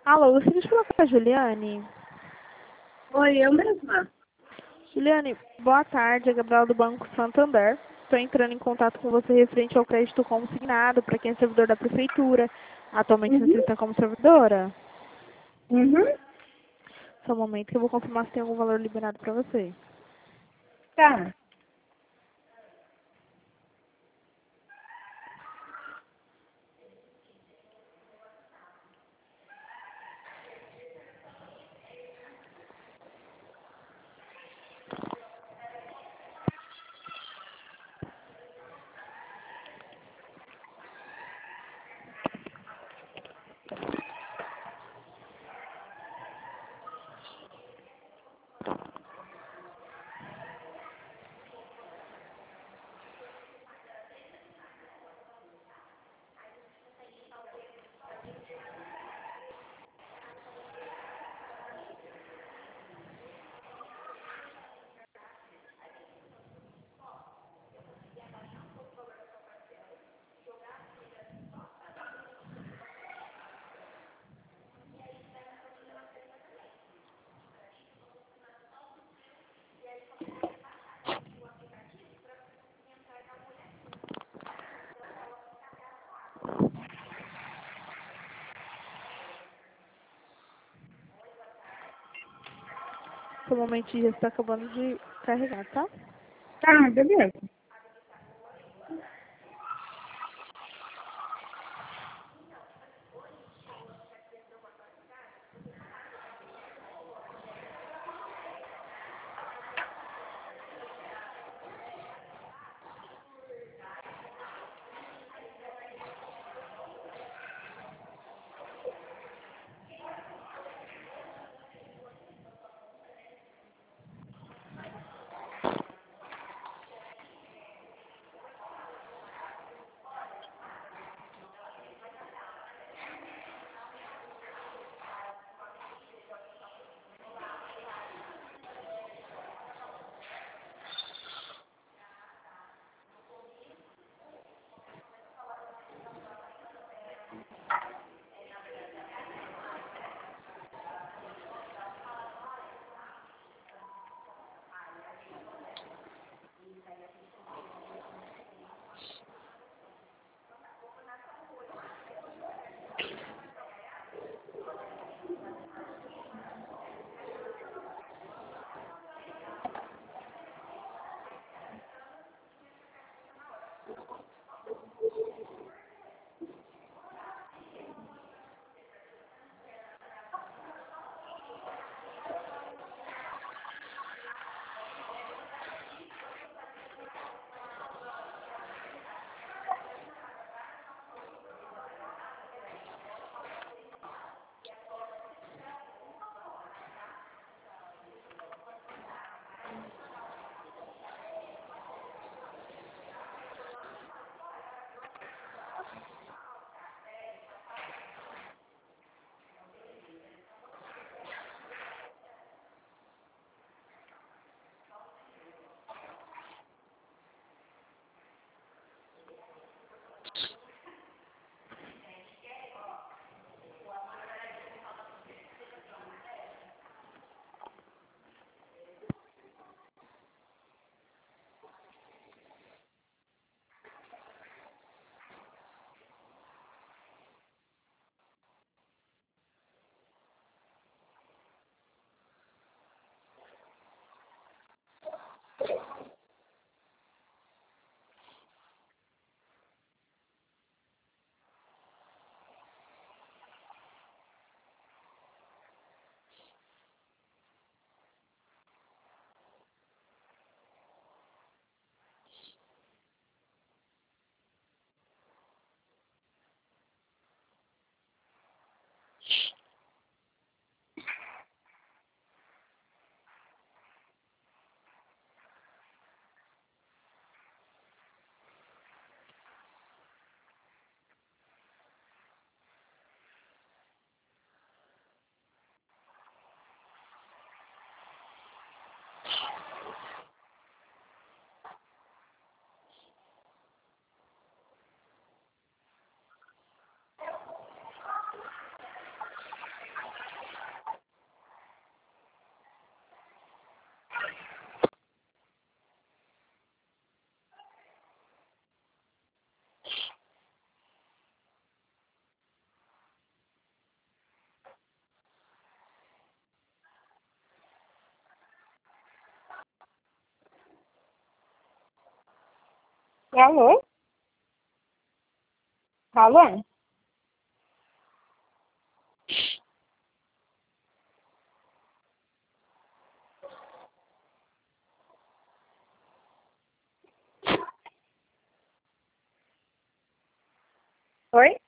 Alô, gostaria de falar com a Juliane. Oi, eu mesma. Juliane, boa tarde, é Gabriela do Banco Santander. Estou entrando em contato com você referente ao crédito consignado para quem é servidor da prefeitura. Atualmente você Uhum. está como servidora? Uhum. Só um momento que eu vou confirmar se tem algum valor liberado para você. Tá. Só um momento já está acabando de carregar, tá? Tá, beleza. Alô? Alô? Oi?